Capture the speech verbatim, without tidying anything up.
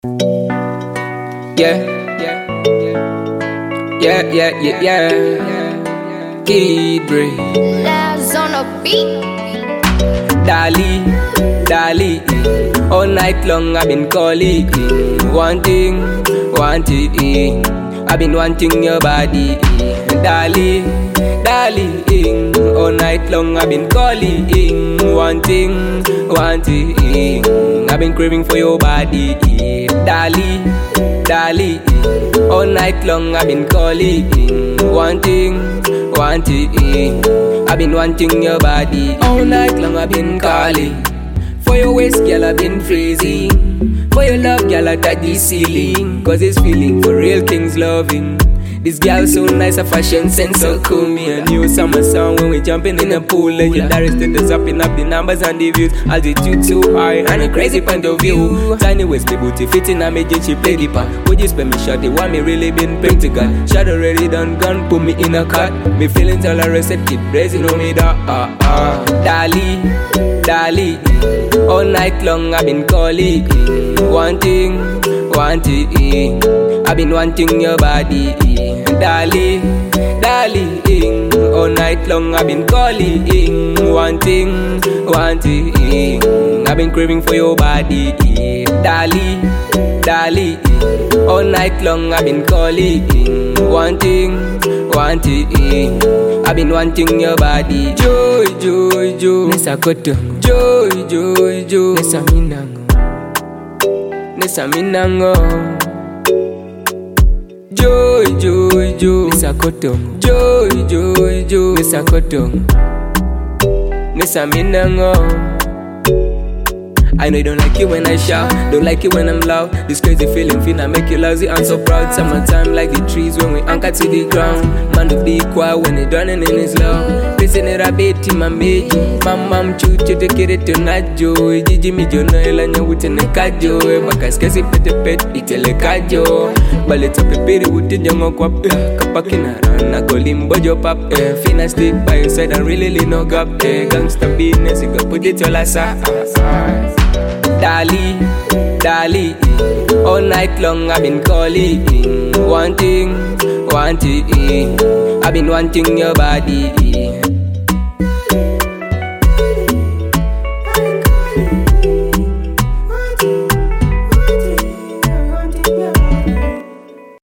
Yeah, yeah, yeah, yeah, yeah, yeah. Kid Bray, Labs on a beat. Dali, Dali. All night long I've been calling, wanting, wanting. I've been wanting your body, Dali, Dali. All night long I've been calling, wanting, wanting. I've been craving for your body, Dali, Dali. All night long I've been calling, wanting, wanting. I've been wanting your body. All night long I've been calling. For your waist, girl, I've been freezing. For your love, girl, I touch the ceiling. Cause it's feeling for real things loving. This girl so nice, a fashion sense so cool. Me and you, summer song when we jumping in the pool. Legendary status, upping up the numbers and the views. Altitude too high and a crazy point of view. Tiny waist, the booty fitting, I made you, she play the part. Would you spend me shot, the one me really been praying to God. Shot already done gone, put me in a cut. Me feelings all arrested, keep blazing on me da ah ah. Dali, Dali. All night long I've been calling, wanting, wanting. I've been wanting your body, Dali, Dali. All night long I've been calling, wanting, wanting. I've been craving for your body, Dali, Dali. All night long I've been calling, wanting, wanting. I've been wanting your body, joy, joy, joy. Nessa koto, joy, joy, joy. Nessa minango, Nessa minango. Joy, joy, joy. Nessa koto, joy, joy, joy. Nessa koto, Nessa minango. I know you don't like it when I shout, don't like it when I'm loud. This crazy feeling, finna make you lousy and so proud. Summertime like the trees when we anchor to the ground. Man to be quiet when they drowning in his love. Listen to a bit in my mate. Mamma chuchu te kere tonajo. Jiji mi jono elanya wutene kajo. Baka skesi pete pet itele kajo. Baleta peperi wuti jongo kwa kapakina rana golimbo jo pap. Finna stick by your side and really lean no gap. Gangsta business, you go put it all aside. Dali, Dali. All night long I've been calling, wanting, wanting. I've been wanting your body,